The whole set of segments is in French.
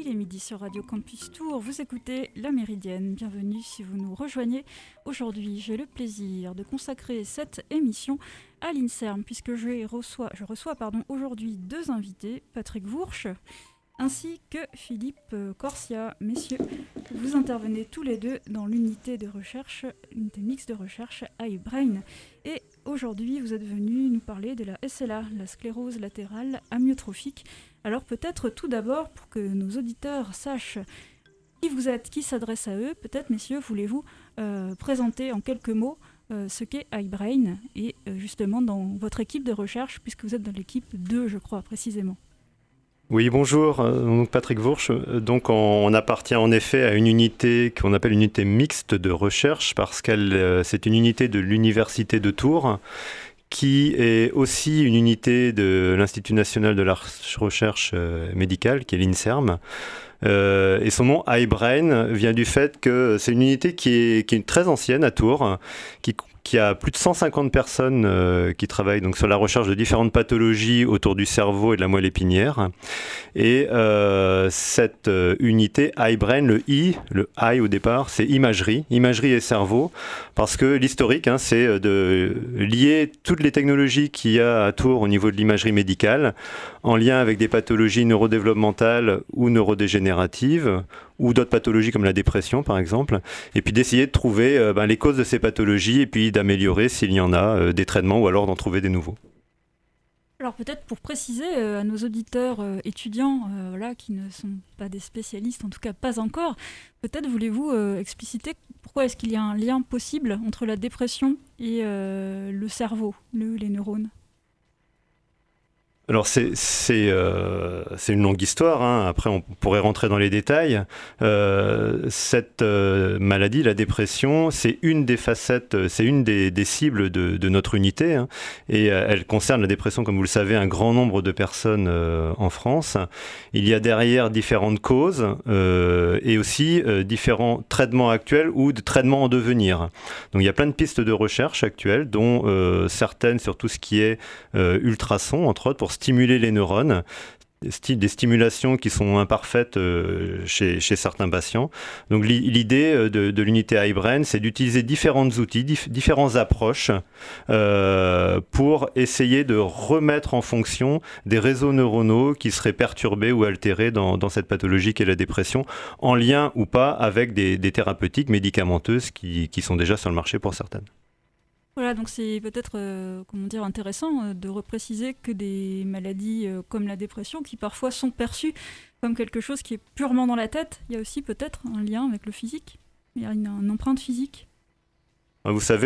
est midi sur Radio Campus Tours. Vous écoutez La Méridienne. Bienvenue si vous nous rejoignez. Aujourd'hui, j'ai le plaisir de consacrer cette émission à l'INSERM puisque je reçois aujourd'hui deux invités, Patrick Vourche ainsi que Philippe Corsia. Messieurs, vous intervenez tous les deux dans l'unité mixte de recherche iBrain. Et aujourd'hui, vous êtes venus nous parler de la SLA, la sclérose latérale amyotrophique. Alors peut-être tout d'abord, pour que nos auditeurs sachent qui vous êtes, qui s'adresse à eux, peut-être, messieurs, voulez-vous présenter en quelques mots ce qu'est iBrain et justement dans votre équipe de recherche, puisque vous êtes dans l'équipe 2, je crois, précisément. Oui, bonjour, donc Patrick Vourche. Donc on appartient en effet à une unité qu'on appelle une unité mixte de recherche parce qu'elle c'est une unité de l'Université de Tours qui est aussi une unité de l'Institut national de la recherche médicale, qui est l'INSERM. Et son nom, iBrain, vient du fait que c'est une unité qui est très ancienne à Tours, qui a plus de 150 personnes qui travaillent donc sur la recherche de différentes pathologies autour du cerveau et de la moelle épinière. Et cette unité iBrain, le I au départ, c'est imagerie et cerveau, parce que l'historique, c'est de lier toutes les technologies qu'il y a à Tours au niveau de l'imagerie médicale, en lien avec des pathologies neurodéveloppementales ou neurodégénératives, ou d'autres pathologies comme la dépression par exemple, et puis d'essayer de trouver les causes de ces pathologies et puis d'améliorer s'il y en a des traitements ou alors d'en trouver des nouveaux. Alors peut-être pour préciser à nos auditeurs étudiants qui ne sont pas des spécialistes, en tout cas pas encore, peut-être voulez-vous expliciter pourquoi est-ce qu'il y a un lien possible entre la dépression et le cerveau, les neurones ? Alors c'est une longue histoire, Après on pourrait rentrer dans les détails. Cette maladie, la dépression, c'est une des facettes, c'est une des cibles de notre unité, et elle concerne la dépression, comme vous le savez, un grand nombre de personnes en France. Il y a derrière différentes causes et aussi différents traitements actuels ou de traitements en devenir. Donc il y a plein de pistes de recherche actuelles, dont certaines sur tout ce qui est ultrasons, entre autres, pour stimuler les neurones, des stimulations qui sont imparfaites chez certains patients. Donc l'idée de l'unité iBrain, c'est d'utiliser différents outils, différentes approches pour essayer de remettre en fonction des réseaux neuronaux qui seraient perturbés ou altérés dans cette pathologie qu'est la dépression, en lien ou pas avec des thérapeutiques médicamenteuses qui sont déjà sur le marché pour certaines. Voilà, donc c'est peut-être intéressant de repréciser que des maladies comme la dépression, qui parfois sont perçues comme quelque chose qui est purement dans la tête, il y a aussi peut-être un lien avec le physique, il y a une empreinte physique. Vous savez,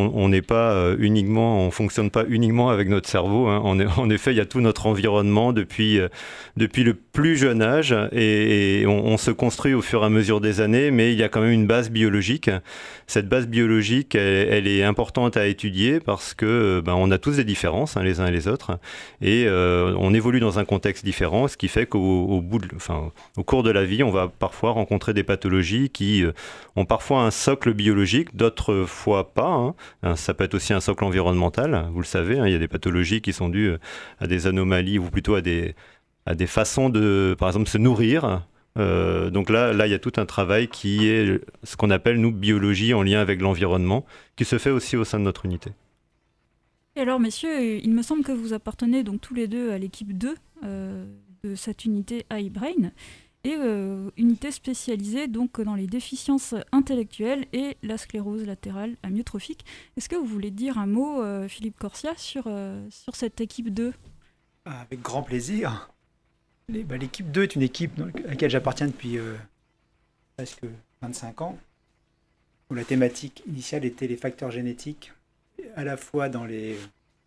on fonctionne pas uniquement avec notre cerveau. En effet, il y a tout notre environnement depuis le plus jeune âge et on se construit au fur et à mesure des années, mais il y a quand même une base biologique. Cette base biologique, elle est importante à étudier parce que on a tous des différences les uns et les autres et on évolue dans un contexte différent, ce qui fait au cours de la vie, on va parfois rencontrer des pathologies qui ont parfois un socle biologique, d'autres fois pas. Ça peut être aussi un socle environnemental, vous le savez. Il y a des pathologies qui sont dues à des anomalies ou plutôt à des façons de, par exemple, se nourrir. Donc là, il y a tout un travail qui est ce qu'on appelle, nous, biologie en lien avec l'environnement, qui se fait aussi au sein de notre unité. Et alors, messieurs, il me semble que vous appartenez donc tous les deux à l'équipe 2 de cette unité iBrain. Et unité spécialisée donc dans les déficiences intellectuelles et la sclérose latérale amyotrophique. Est-ce que vous voulez dire un mot, Philippe Corsia, sur cette équipe 2 ? Avec grand plaisir. L'équipe 2 est une équipe à laquelle j'appartiens depuis presque 25 ans, où la thématique initiale était les facteurs génétiques, à la fois dans les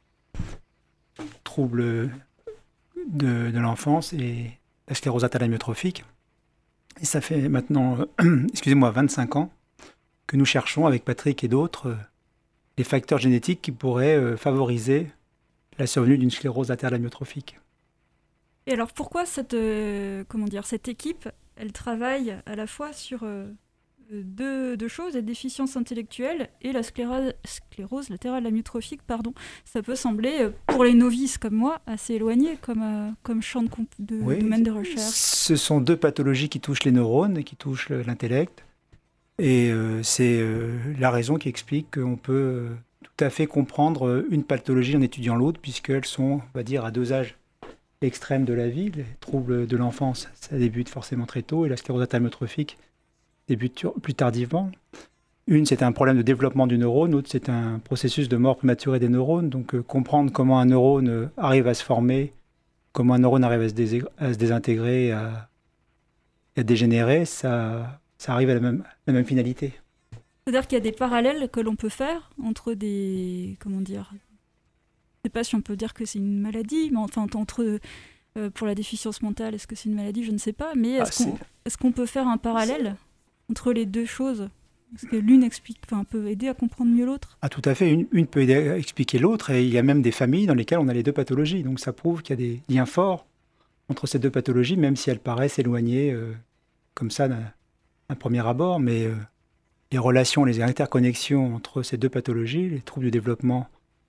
troubles de l'enfance et la sclérose latérale amyotrophique. Et ça fait maintenant, 25 ans que nous cherchons avec Patrick et d'autres les facteurs génétiques qui pourraient favoriser la survenue d'une sclérose latérale amyotrophique. Et alors pourquoi cette équipe, elle travaille à la fois sur deux choses, la déficience intellectuelle et la sclérose latérale amyotrophique, pardon. Ça peut sembler, pour les novices comme moi, assez éloigné comme champ de domaine de recherche. Ce sont deux pathologies qui touchent les neurones, qui touchent l'intellect. Et c'est la raison qui explique qu'on peut tout à fait comprendre une pathologie en étudiant l'autre, puisqu'elles sont, on va dire, à deux âges extrêmes de la vie. Les troubles de l'enfance, ça débute forcément très tôt, et la sclérose latérale amyotrophique débute plus tardivement. Une, c'est un problème de développement du neurone, l'autre, c'est un processus de mort prématurée des neurones. Donc, comprendre comment un neurone arrive à se former, comment un neurone arrive à se désintégrer, à dégénérer, ça arrive à la même finalité. C'est-à-dire qu'il y a des parallèles que l'on peut faire entre des... Comment dire ? Je ne sais pas si on peut dire que c'est une maladie, mais enfin, pour la déficience mentale, est-ce que c'est une maladie ? Je ne sais pas. Mais est-ce qu'on peut faire un parallèle entre les deux choses ? Est-ce que l'une peut aider à comprendre mieux l'autre ? Ah, tout à fait. Une peut aider à expliquer l'autre. Et il y a même des familles dans lesquelles on a les deux pathologies. Donc ça prouve qu'il y a des liens forts entre ces deux pathologies, même si elles paraissent éloignées comme ça d'un premier abord. Mais les relations, les interconnexions entre ces deux pathologies, les troubles du développement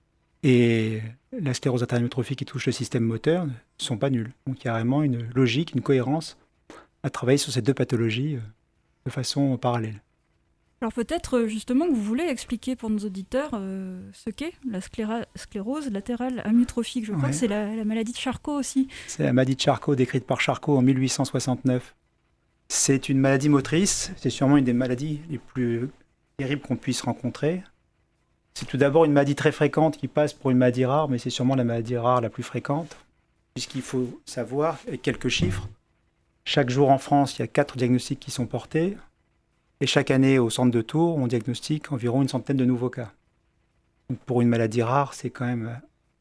et la sclérose latérale amyotrophique qui touche le système moteur, ne sont pas nulles. Donc il y a vraiment une logique, une cohérence à travailler sur ces deux pathologies de façon parallèle. Alors peut-être justement que vous voulez expliquer pour nos auditeurs ce qu'est la sclérose latérale amyotrophique. Je crois que c'est la maladie de Charcot aussi. C'est la maladie de Charcot décrite par Charcot en 1869. C'est une maladie motrice, c'est sûrement une des maladies les plus terribles qu'on puisse rencontrer. C'est tout d'abord une maladie très fréquente qui passe pour une maladie rare, mais c'est sûrement la maladie rare la plus fréquente, puisqu'il faut savoir, avec quelques chiffres, chaque jour en France, il y a 4 diagnostics qui sont portés, et chaque année, au centre de Tours, on diagnostique environ une centaine de nouveaux cas. Donc pour une maladie rare, c'est quand même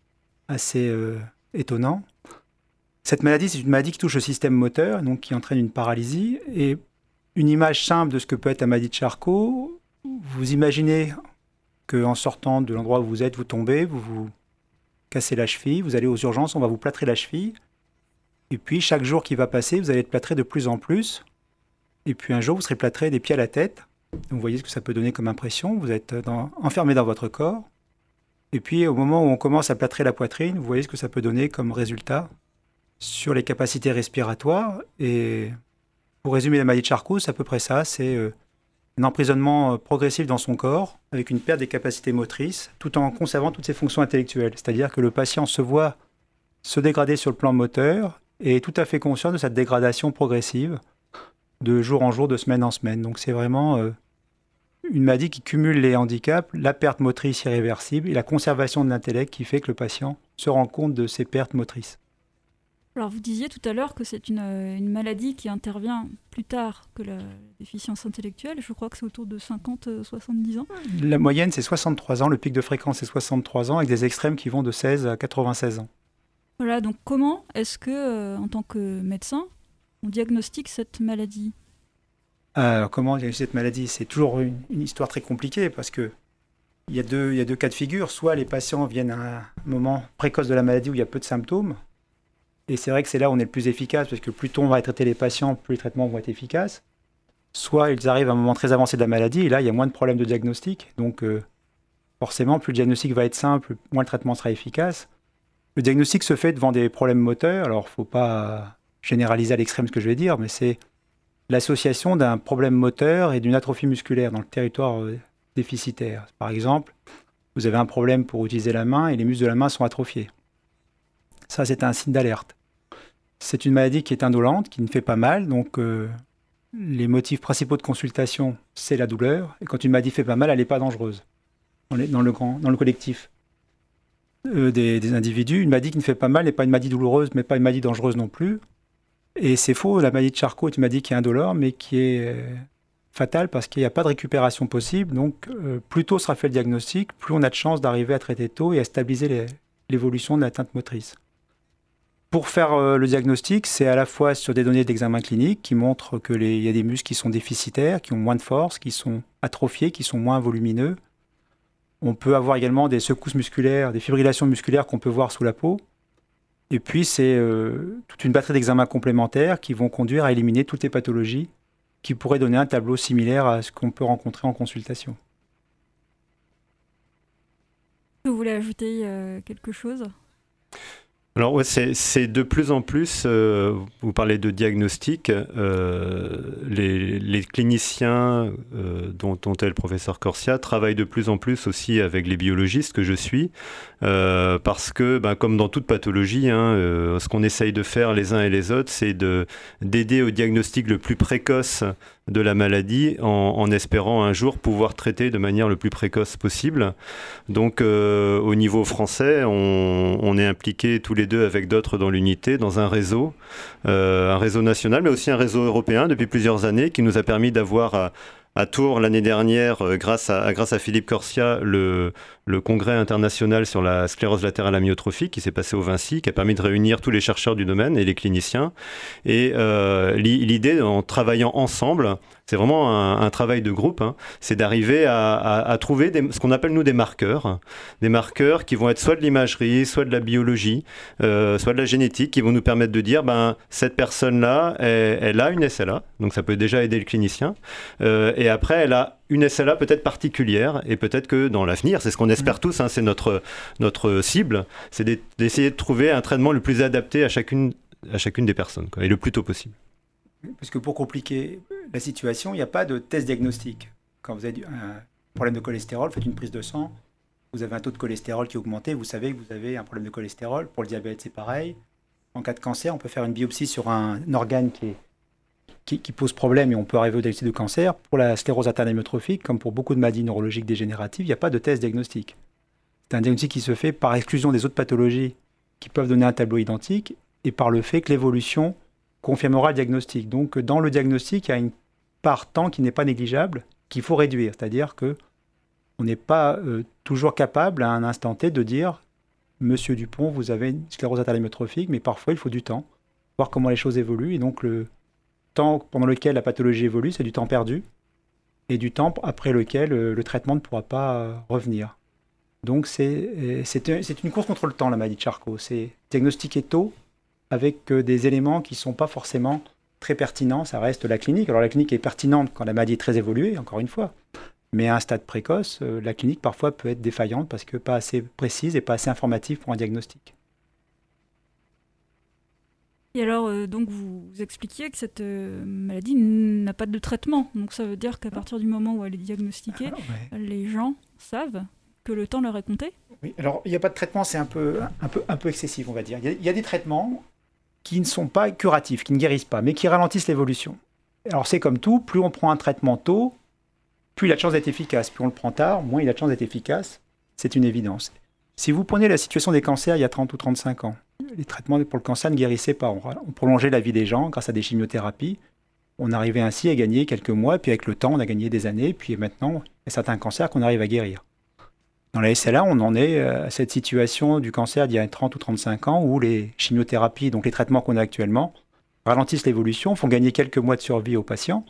assez étonnant. Cette maladie, c'est une maladie qui touche le système moteur, donc qui entraîne une paralysie. Et une image simple de ce que peut être la maladie de Charcot, vous imaginez qu'en sortant de l'endroit où vous êtes, vous tombez, vous vous cassez la cheville, vous allez aux urgences, on va vous plâtrer la cheville. Et puis, chaque jour qui va passer, vous allez être plâtré de plus en plus. Et puis, un jour, vous serez plâtré des pieds à la tête. Donc, vous voyez ce que ça peut donner comme impression. Vous êtes enfermé dans votre corps. Et puis, au moment où on commence à plâtrer la poitrine, vous voyez ce que ça peut donner comme résultat sur les capacités respiratoires. Et pour résumer la maladie de Charcot, c'est à peu près ça. C'est un emprisonnement progressif dans son corps, avec une perte des capacités motrices, tout en conservant toutes ses fonctions intellectuelles. C'est-à-dire que le patient se voit se dégrader sur le plan moteur et est tout à fait conscient de cette dégradation progressive de jour en jour, de semaine en semaine. Donc c'est vraiment une maladie qui cumule les handicaps, la perte motrice irréversible et la conservation de l'intellect qui fait que le patient se rend compte de ses pertes motrices. Alors vous disiez tout à l'heure que c'est une maladie qui intervient plus tard que la déficience intellectuelle. Je crois que c'est autour de 50-70 ans. La moyenne, c'est 63 ans. Le pic de fréquence, c'est 63 ans, avec des extrêmes qui vont de 16 à 96 ans. Voilà, donc comment est-ce que, en tant que médecin, on diagnostique cette maladie ? Alors, comment diagnostiquer cette maladie ? C'est toujours une histoire très compliquée parce que il y a deux cas de figure. Soit les patients viennent à un moment précoce de la maladie où il y a peu de symptômes. Et c'est vrai que c'est là où on est le plus efficace parce que plus tôt on va traiter les patients, plus les traitements vont être efficaces. Soit ils arrivent à un moment très avancé de la maladie et là, il y a moins de problèmes de diagnostic. Donc, forcément, plus le diagnostic va être simple, moins le traitement sera efficace. Le diagnostic se fait devant des problèmes moteurs. Alors, il ne faut pas généraliser à l'extrême ce que je vais dire, mais c'est l'association d'un problème moteur et d'une atrophie musculaire dans le territoire déficitaire. Par exemple, vous avez un problème pour utiliser la main et les muscles de la main sont atrophiés. Ça, c'est un signe d'alerte. C'est une maladie qui est indolente, qui ne fait pas mal. Donc, les motifs principaux de consultation, c'est la douleur. Et quand une maladie ne fait pas mal, elle n'est pas dangereuse. Dans le collectif des individus, une maladie qui ne fait pas mal n'est pas une maladie douloureuse, mais pas une maladie dangereuse non plus. Et c'est faux, la maladie de Charcot est une maladie qui est indolore, mais qui est fatale parce qu'il n'y a pas de récupération possible. Donc, plus tôt sera fait le diagnostic, plus on a de chances d'arriver à traiter tôt et à stabiliser l'évolution de l'atteinte motrice. Pour faire le diagnostic, c'est à la fois sur des données d'examen clinique qui montrent qu'il y a des muscles qui sont déficitaires, qui ont moins de force, qui sont atrophiés, qui sont moins volumineux. On peut avoir également des secousses musculaires, des fibrillations musculaires qu'on peut voir sous la peau. Et puis, c'est toute une batterie d'examens complémentaires qui vont conduire à éliminer toutes les pathologies qui pourrait donner un tableau similaire à ce qu'on peut rencontrer en consultation. Vous voulez ajouter quelque chose ? Alors ouais, c'est de plus en plus, vous parlez de diagnostic, les cliniciens dont est le professeur Corsia travaillent de plus en plus aussi avec les biologistes que je suis, parce que comme dans toute pathologie, ce qu'on essaye de faire les uns et les autres, c'est d'aider au diagnostic le plus précoce de la maladie en espérant un jour pouvoir traiter de manière le plus précoce possible. Donc au niveau français, on est impliqués tous les deux avec d'autres dans l'unité, dans un réseau national, mais aussi un réseau européen depuis plusieurs années qui nous a permis d'avoir à Tours l'année dernière, grâce à Philippe Corsia, le congrès international sur la sclérose latérale amyotrophique qui s'est passé au Vinci, qui a permis de réunir tous les chercheurs du domaine et les cliniciens. Et l'idée, en travaillant ensemble, c'est vraiment un travail de groupe, c'est d'arriver à trouver ce qu'on appelle nous des marqueurs qui vont être soit de l'imagerie, soit de la biologie, soit de la génétique, qui vont nous permettre de dire cette personne-là, elle a une SLA, donc ça peut déjà aider le clinicien, et après elle a une SLA peut-être particulière, et peut-être que dans l'avenir, c'est ce qu'on espère tous, c'est notre cible, c'est d'essayer de trouver un traitement le plus adapté à chacune des personnes, et le plus tôt possible. Parce que pour compliquer la situation, il n'y a pas de test diagnostique. Quand vous avez un problème de cholestérol, faites une prise de sang, vous avez un taux de cholestérol qui est augmenté, vous savez que vous avez un problème de cholestérol. Pour le diabète, c'est pareil. En cas de cancer, on peut faire une biopsie sur un organe qui pose problème et on peut arriver au diagnostic de cancer. Pour la sclérose latérale amyotrophique, comme pour beaucoup de maladies neurologiques dégénératives, il n'y a pas de test diagnostique. C'est un diagnostic qui se fait par exclusion des autres pathologies qui peuvent donner un tableau identique et par le fait que l'évolution confirmera le diagnostic. Donc, dans le diagnostic, il y a une part temps qui n'est pas négligeable, qu'il faut réduire. C'est-à-dire qu'on n'est pas toujours capable, à un instant T, de dire « Monsieur Dupont, vous avez une sclérose latérale amyotrophique », mais parfois, il faut du temps, voir comment les choses évoluent. Et donc, le temps pendant lequel la pathologie évolue, c'est du temps perdu, et du temps après lequel le traitement ne pourra pas revenir. Donc, c'est une course contre le temps, la maladie de Charcot. C'est diagnostiquer tôt, avec des éléments qui ne sont pas forcément très pertinents. Ça reste la clinique. Alors la clinique est pertinente quand la maladie est très évoluée, encore une fois. Mais à un stade précoce, la clinique parfois peut être défaillante parce que pas assez précise et pas assez informative pour un diagnostic. Et alors, donc vous expliquiez que cette maladie n'a pas de traitement. Donc ça veut dire qu'à partir du moment où elle est diagnostiquée, les gens savent que le temps leur est compté ? Oui, alors il n'y a pas de traitement, c'est un peu excessif, on va dire. Il y a des traitements qui ne sont pas curatifs, qui ne guérissent pas, mais qui ralentissent l'évolution. Alors c'est comme tout, plus on prend un traitement tôt, plus il a de chances d'être efficace. Plus on le prend tard, moins il a de chances d'être efficace. C'est une évidence. Si vous prenez la situation des cancers il y a 30 ou 35 ans, les traitements pour le cancer ne guérissaient pas. On prolongeait la vie des gens grâce à des chimiothérapies. On arrivait ainsi à gagner quelques mois, puis avec le temps, on a gagné des années, puis maintenant, il y a certains cancers qu'on arrive à guérir. Dans la SLA, on en est à cette situation du cancer d'il y a 30 ou 35 ans où les chimiothérapies, donc les traitements qu'on a actuellement, ralentissent l'évolution, font gagner quelques mois de survie aux patients,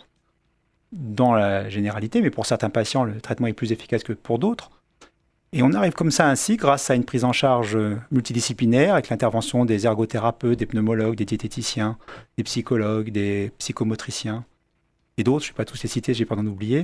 dans la généralité, mais pour certains patients, le traitement est plus efficace que pour d'autres. Et on arrive comme ça ainsi, grâce à une prise en charge multidisciplinaire, avec l'intervention des ergothérapeutes, des pneumologues, des diététiciens, des psychologues, des psychomotriciens, et d'autres, je ne vais pas tous les citer, je n'ai pas d'en oublier.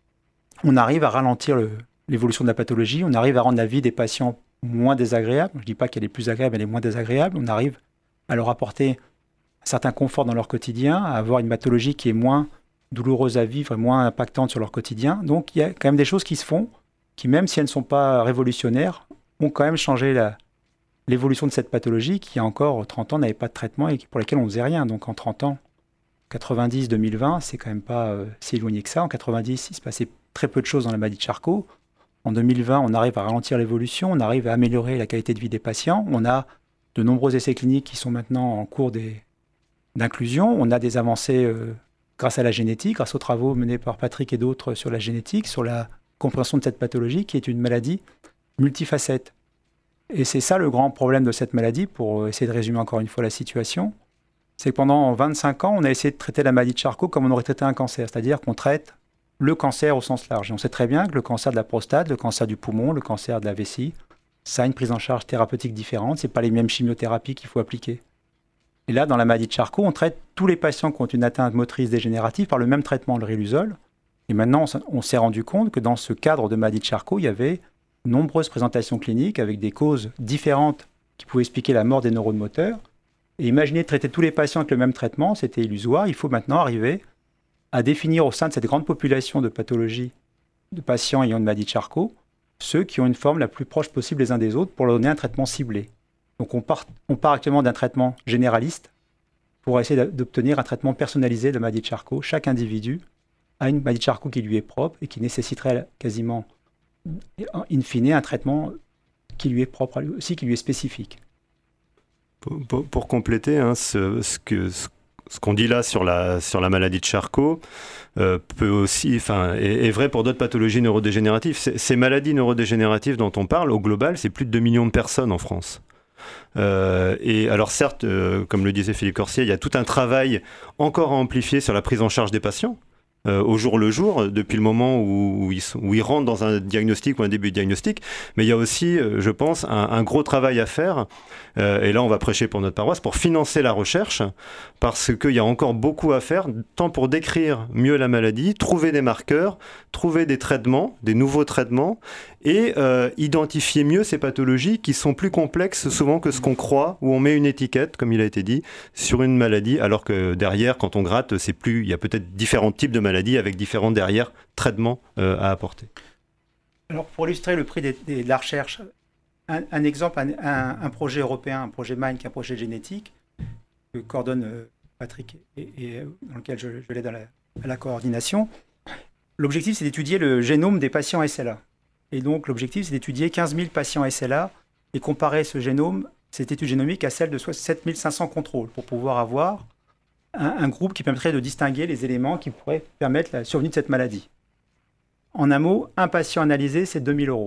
On arrive à ralentir l'évolution de la pathologie, on arrive à rendre la vie des patients moins désagréable. Je ne dis pas qu'elle est plus agréable, elle est moins désagréable. On arrive à leur apporter un certain confort dans leur quotidien, à avoir une pathologie qui est moins douloureuse à vivre et moins impactante sur leur quotidien. Donc il y a quand même des choses qui se font, qui même si elles ne sont pas révolutionnaires, ont quand même changé l'évolution de cette pathologie qui, il y a encore 30 ans, n'avait pas de traitement et pour laquelle on ne faisait rien. Donc en 30 ans, 90, 2020, c'est quand même pas si éloigné que ça. En 90, il se passait très peu de choses dans la maladie de Charcot. En 2020, on arrive à ralentir l'évolution, on arrive à améliorer la qualité de vie des patients. On a de nombreux essais cliniques qui sont maintenant en cours d'inclusion. On a des avancées grâce à la génétique, grâce aux travaux menés par Patrick et d'autres sur la génétique, sur la compréhension de cette pathologie qui est une maladie multifacette. Et c'est ça le grand problème de cette maladie, pour essayer de résumer encore une fois la situation. C'est que pendant 25 ans, on a essayé de traiter la maladie de Charcot comme on aurait traité un cancer, c'est-à-dire qu'on traite le cancer au sens large. Et on sait très bien que le cancer de la prostate, le cancer du poumon, le cancer de la vessie, ça a une prise en charge thérapeutique différente, ce n'est pas les mêmes chimiothérapies qu'il faut appliquer. Et là, dans la maladie de Charcot, on traite tous les patients qui ont une atteinte motrice dégénérative par le même traitement, le Riluzole. Et maintenant, on s'est rendu compte que dans ce cadre de maladie de Charcot, il y avait de nombreuses présentations cliniques avec des causes différentes qui pouvaient expliquer la mort des neurones moteurs. Et imaginez de traiter tous les patients avec le même traitement, c'était illusoire. Il faut maintenant arriver à définir au sein de cette grande population de pathologies de patients ayant une maladie de Charcot, ceux qui ont une forme la plus proche possible les uns des autres pour leur donner un traitement ciblé. Donc on part actuellement d'un traitement généraliste pour essayer d'obtenir un traitement personnalisé de la maladie de Charcot. Chaque individu a une maladie de Charcot qui lui est propre et qui nécessiterait quasiment, in fine, un traitement qui lui est propre, aussi qui lui est spécifique. Pour compléter, ce qu'on dit là sur la maladie de Charcot peut aussi, est vrai pour d'autres pathologies neurodégénératives. Ces maladies neurodégénératives dont on parle, au global, c'est plus de 2 millions de personnes en France. Et alors certes, comme le disait Philippe Corsier, il y a tout un travail encore à amplifier sur la prise en charge des patients. Au jour le jour, depuis le moment où ils rentrent dans un diagnostic ou un début de diagnostic. Mais il y a aussi, je pense, un gros travail à faire. Et là, on va prêcher pour notre paroisse, pour financer la recherche, parce qu'il y a encore beaucoup à faire, tant pour décrire mieux la maladie, trouver des marqueurs, trouver des traitements, des nouveaux traitements, et identifier mieux ces pathologies qui sont plus complexes souvent que ce qu'on croit, où on met une étiquette, comme il a été dit, sur une maladie, alors que derrière, quand on gratte, il y a peut-être différents types de maladies avec différents derrière traitements à apporter. Alors pour illustrer le prix de la recherche, un exemple, un projet européen, un projet MIND, qui est un projet génétique, que coordonne Patrick et dans lequel je l'aide à la coordination. L'objectif, c'est d'étudier le génome des patients SLA. Et donc l'objectif, c'est d'étudier 15 000 patients SLA et comparer ce génome, cette étude génomique, à celle de 7 500 contrôles, pour pouvoir avoir un groupe qui permettrait de distinguer les éléments qui pourraient permettre la survenue de cette maladie. En un mot, un patient analysé, c'est 2 000 €.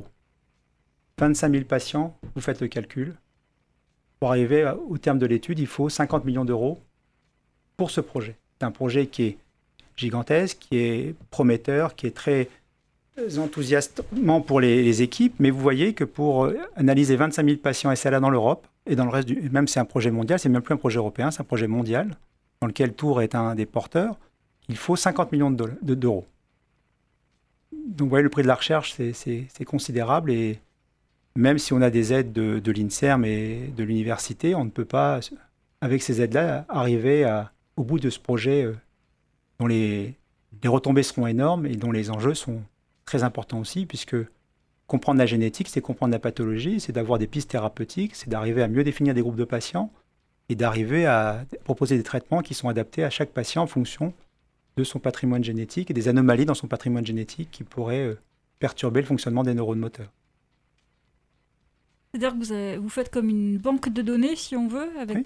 25 000 patients, vous faites le calcul. Pour arriver au terme de l'étude, il faut 50 millions d'euros pour ce projet. C'est un projet qui est gigantesque, qui est prometteur, qui est très enthousiasmant pour les équipes, mais vous voyez que pour analyser 25 000 patients SLA dans l'Europe, et dans le reste même c'est un projet mondial, c'est même plus un projet européen, c'est un projet mondial, dans lequel Tours est un des porteurs, il faut 50 millions d'euros. Donc vous voyez, le prix de la recherche, c'est considérable, et même si on a des aides de l'INSERM et de l'université, on ne peut pas, avec ces aides-là, arriver au bout de ce projet dont les retombées seront énormes et dont les enjeux sont très importants aussi, puisque comprendre la génétique, c'est comprendre la pathologie, c'est d'avoir des pistes thérapeutiques, c'est d'arriver à mieux définir des groupes de patients et d'arriver à proposer des traitements qui sont adaptés à chaque patient en fonction de son patrimoine génétique et des anomalies dans son patrimoine génétique qui pourraient perturber le fonctionnement des neurones moteurs. C'est-à-dire que vous faites comme une banque de données, si on veut, avec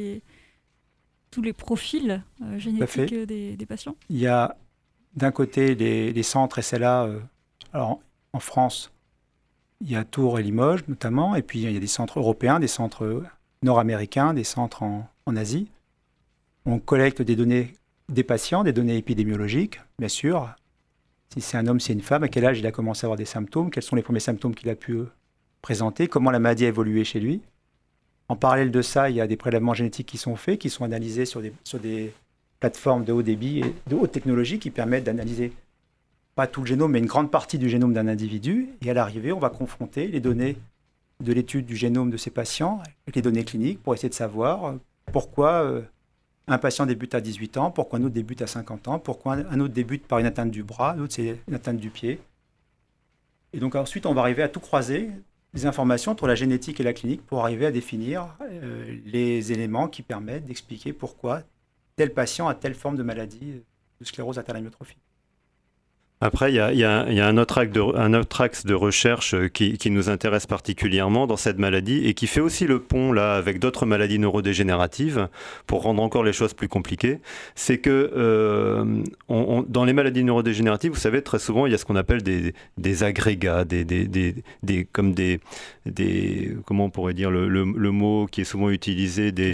tous les profils génétiques des patients. Il y a d'un côté les centres SLA. Alors, en France, il y a Tours et Limoges notamment, et puis il y a des centres européens, des centres nord-américains, des centres en Asie. On collecte des données des patients, des données épidémiologiques, bien sûr. Si c'est un homme, c'est une femme, à quel âge il a commencé à avoir des symptômes, quels sont les premiers symptômes qu'il a pu présenter, comment la maladie a évolué chez lui. En parallèle de ça, il y a des prélèvements génétiques qui sont faits, qui sont analysés sur des plateformes de haut débit et de haute technologie qui permettent d'analyser pas tout le génome, mais une grande partie du génome d'un individu. Et à l'arrivée, on va confronter les données de l'étude du génome de ces patients avec les données cliniques pour essayer de savoir pourquoi un patient débute à 18 ans, pourquoi un autre débute à 50 ans, pourquoi un autre débute par une atteinte du bras, l'autre c'est une atteinte du pied. Et donc ensuite, on va arriver à tout croiser, les informations entre la génétique et la clinique pour arriver à définir les éléments qui permettent d'expliquer pourquoi tel patient a telle forme de maladie de sclérose latérale amyotrophique. Après, il y a un autre axe de recherche qui nous intéresse particulièrement dans cette maladie et qui fait aussi le pont là avec d'autres maladies neurodégénératives pour rendre encore les choses plus compliquées. C'est que dans les maladies neurodégénératives, vous savez, très souvent, il y a ce qu'on appelle des agrégats, comment on pourrait dire le mot qui est souvent utilisé, des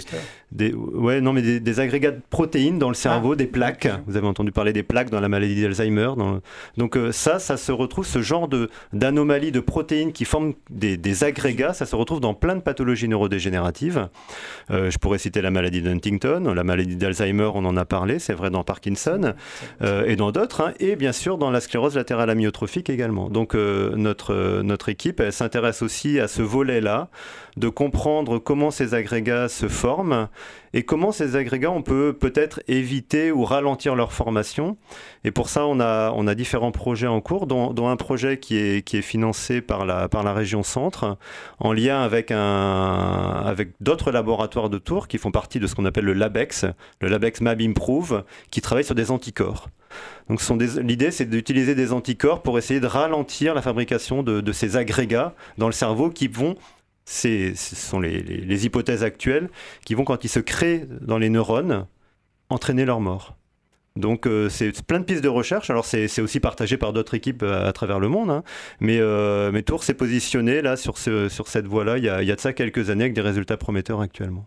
agrégats de protéines dans le cerveau, des plaques. Vous avez entendu parler des plaques dans la maladie d'Alzheimer, Donc ça se retrouve, ce genre d'anomalies de protéines qui forment des agrégats, ça se retrouve dans plein de pathologies neurodégénératives. Je pourrais citer la maladie d'Huntington, la maladie d'Alzheimer, on en a parlé, c'est vrai dans Parkinson, et dans d'autres, hein, et bien sûr dans la sclérose latérale amyotrophique également. Donc notre équipe, elle s'intéresse aussi à ce volet-là, de comprendre comment ces agrégats se forment et comment ces agrégats, on peut peut-être éviter ou ralentir leur formation. Et pour ça, on a différents projets en cours, dont un projet qui est financé par la région Centre, en lien avec d'autres laboratoires de Tours qui font partie de ce qu'on appelle le LabEx MabImprove, qui travaille sur des anticorps. Donc l'idée, c'est d'utiliser des anticorps pour essayer de ralentir la fabrication de ces agrégats dans le cerveau qui vont... Ce sont les hypothèses actuelles qui vont, quand ils se créent dans les neurones, entraîner leur mort. Donc c'est plein de pistes de recherche. Alors c'est aussi partagé par d'autres équipes à travers le monde, hein. Mais Tours s'est positionné là sur cette voie-là il y a de ça quelques années avec des résultats prometteurs actuellement.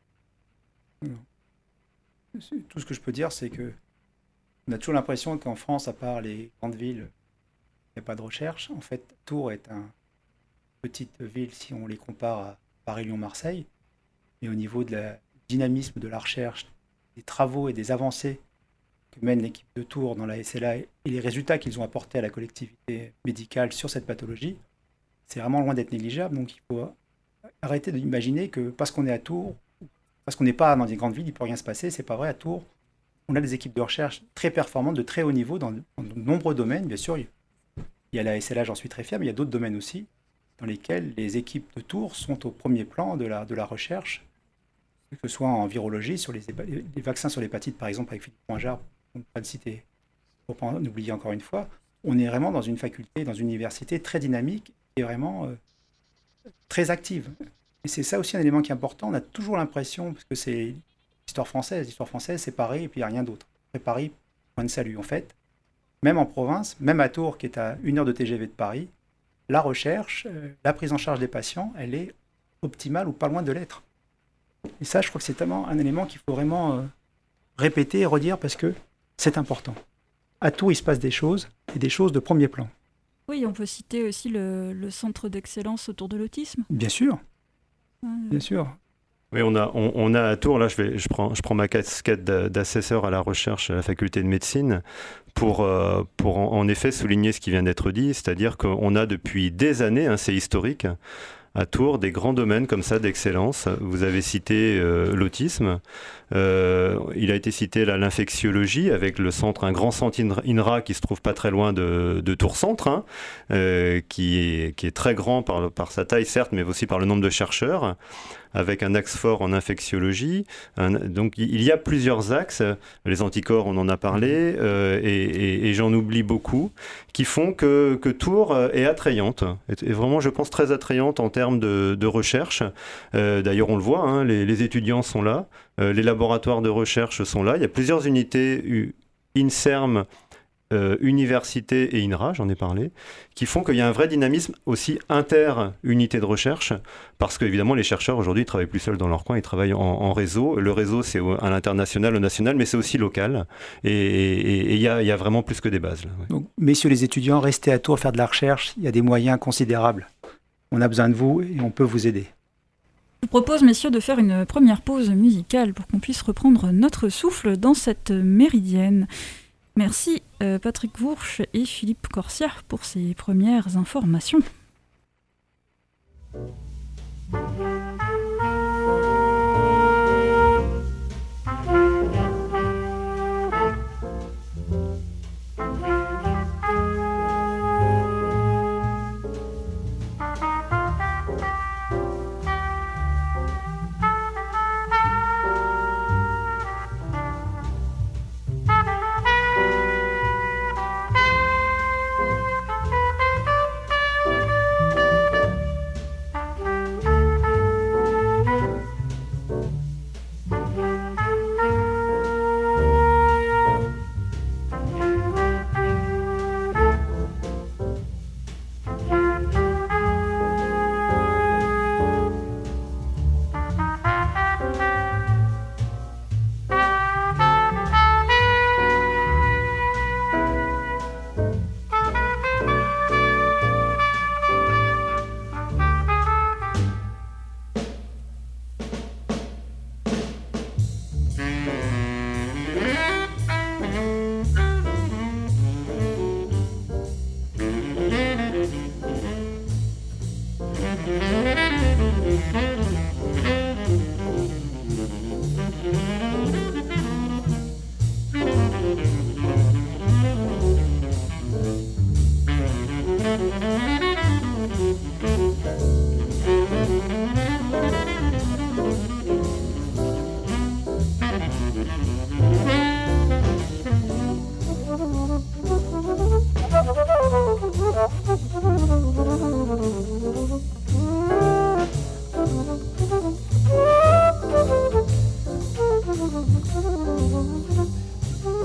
Tout ce que je peux dire, c'est que on a toujours l'impression qu'en France, à part les grandes villes, il n'y a pas de recherche. En fait, Tours est une petite ville si on les compare à Paris, Lyon, Marseille. Et au niveau du dynamisme de la recherche, des travaux et des avancées que mène l'équipe de Tours dans la SLA et les résultats qu'ils ont apportés à la collectivité médicale sur cette pathologie, c'est vraiment loin d'être négligeable. Donc il faut arrêter d'imaginer que parce qu'on est à Tours, parce qu'on n'est pas dans des grandes villes, il ne peut rien se passer. C'est pas vrai. À Tours, on a des équipes de recherche très performantes, de très haut niveau dans de nombreux domaines. Bien sûr, il y a la SLA, j'en suis très fier, mais il y a d'autres domaines aussi dans lesquels les équipes de Tours sont au premier plan de la recherche, que ce soit en virologie, sur les vaccins sur l'hépatite, par exemple, avec Philippe Poingeard, pour ne pas le citer, pour ne pas oublier encore une fois. On est vraiment dans une faculté, dans une université très dynamique et vraiment très active. Et c'est ça aussi un élément qui est important. On a toujours l'impression, parce que c'est l'histoire française, c'est Paris et puis il n'y a rien d'autre. Après Paris, point de salut. En fait, même en province, même à Tours, qui est à 1 heure de TGV de Paris, la recherche, la prise en charge des patients, elle est optimale ou pas loin de l'être. Et ça, je crois que c'est tellement un élément qu'il faut vraiment répéter et redire parce que c'est important. À Tours, il se passe des choses, et des choses de premier plan. Oui, on peut citer aussi le centre d'excellence autour de l'autisme. Bien sûr. Bien sûr. Oui, on a à Tours, là je prends ma casquette d'assesseur à la recherche à la faculté de médecine pour en effet souligner ce qui vient d'être dit, c'est-à-dire qu'on a depuis des années, hein, c'est historique, à Tours, des grands domaines comme ça d'excellence. Vous avez cité l'autisme, il a été cité l'infectiologie avec un grand centre INRA qui se trouve pas très loin de Tours Centre, hein, qui est très grand par sa taille certes, mais aussi par le nombre de chercheurs, avec un axe fort en infectiologie. Donc il y a plusieurs axes, les anticorps on en a parlé, et j'en oublie beaucoup, qui font que Tours est attrayante, est vraiment je pense très attrayante en termes de recherche. D'ailleurs on le voit, hein, les étudiants sont là, les laboratoires de recherche sont là, il y a plusieurs unités INSERM, université et INRA, j'en ai parlé, qui font qu'il y a un vrai dynamisme aussi inter-unité de recherche, parce qu'évidemment les chercheurs aujourd'hui ne travaillent plus seuls dans leur coin, ils travaillent en réseau. Le réseau c'est à l'international, au national, mais c'est aussi local, et il y a vraiment plus que des bases. Là, ouais. Donc, messieurs les étudiants, restez à Tours faire de la recherche, il y a des moyens considérables. On a besoin de vous et on peut vous aider. Je vous propose, messieurs, de faire une première pause musicale pour qu'on puisse reprendre notre souffle dans cette méridienne. Merci Patrick Vourche et Philippe Corsière pour ces premières informations.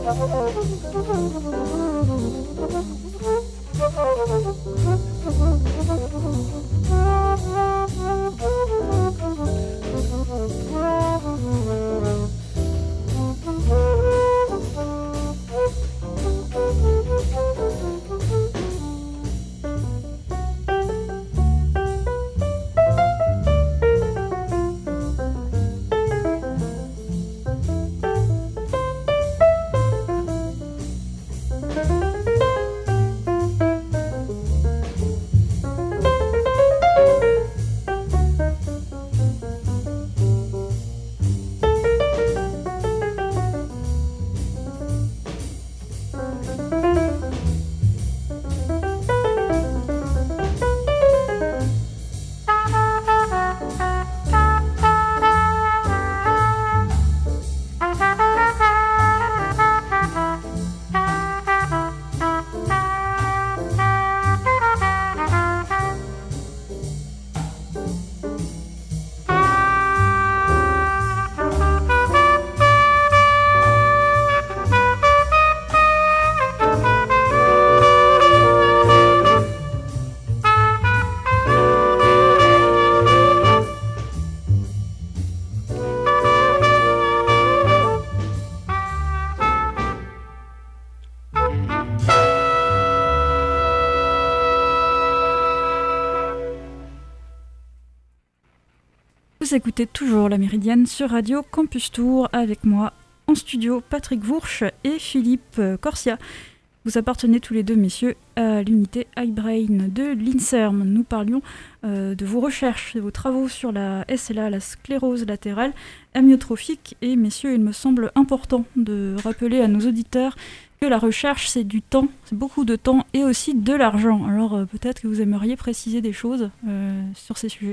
Vous écoutez toujours La Méridienne sur Radio Campus Tour avec moi en studio Patrick Vourche et Philippe Corsia. Vous appartenez tous les deux, messieurs, à l'unité iBrain de l'INSERM. Nous parlions de vos recherches, de vos travaux sur la SLA, la sclérose latérale amyotrophique. Et messieurs, il me semble important de rappeler à nos auditeurs que la recherche, c'est du temps, c'est beaucoup de temps et aussi de l'argent. Alors peut-être que vous aimeriez préciser des choses sur ces sujets.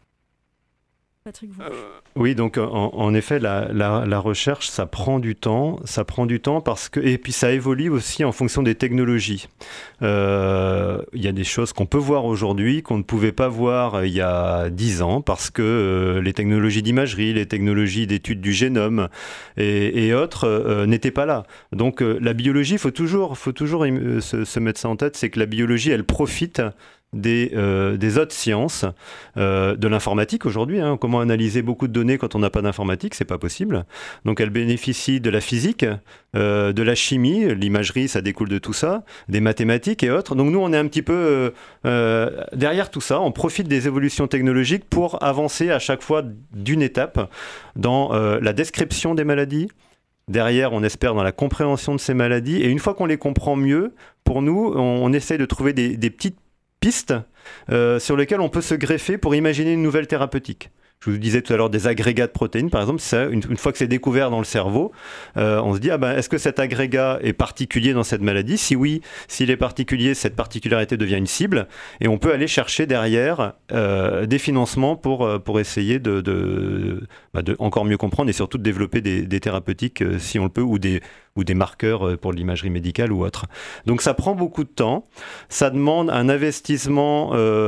Patrick Vourche. Oui, donc en effet, la recherche, ça prend du temps parce que, et puis ça évolue aussi en fonction des technologies. Il y a des choses qu'on peut voir aujourd'hui qu'on ne pouvait pas voir il y a 10 ans parce que les technologies d'imagerie, les technologies d'études du génome et autres n'étaient pas là. Donc la biologie, faut toujours se mettre ça en tête, c'est que la biologie, elle profite des autres sciences, de l'informatique aujourd'hui. Comment analyser beaucoup de données quand on n'a pas d'informatique, c'est pas possible. Donc elle bénéficie de la physique, de la chimie, l'imagerie, ça découle de tout ça, des mathématiques et autres. Donc nous, on est un petit peu derrière tout ça. On profite des évolutions technologiques pour avancer à chaque fois d'une étape dans la description des maladies. Derrière, on espère dans la compréhension de ces maladies. Et une fois qu'on les comprend mieux, pour nous, on essaie de trouver des petites pistes sur lesquelles on peut se greffer pour imaginer une nouvelle thérapeutique. Je vous disais tout à l'heure des agrégats de protéines, par exemple. Ça, une fois que c'est découvert dans le cerveau, on se dit est-ce que cet agrégat est particulier dans cette maladie ? Si oui, s'il est particulier, cette particularité devient une cible et on peut aller chercher derrière des financements pour essayer de encore mieux comprendre et surtout de développer des thérapeutiques si on le peut ou des marqueurs pour l'imagerie médicale ou autre. Donc ça prend beaucoup de temps, ça demande un investissement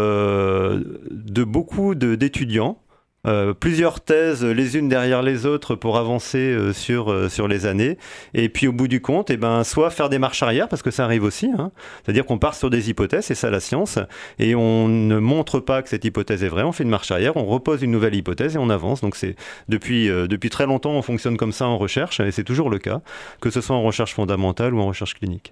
de beaucoup d'étudiants, plusieurs thèses les unes derrière les autres pour avancer sur les années, et puis au bout du compte, soit faire des marches arrière, parce que ça arrive aussi, c'est-à-dire qu'on part sur des hypothèses, c'est ça la science, et on ne montre pas que cette hypothèse est vraie, on fait une marche arrière, on repose une nouvelle hypothèse et on avance. Donc c'est depuis très longtemps on fonctionne comme ça en recherche, et c'est toujours le cas, que ce soit en recherche fondamentale ou en recherche clinique.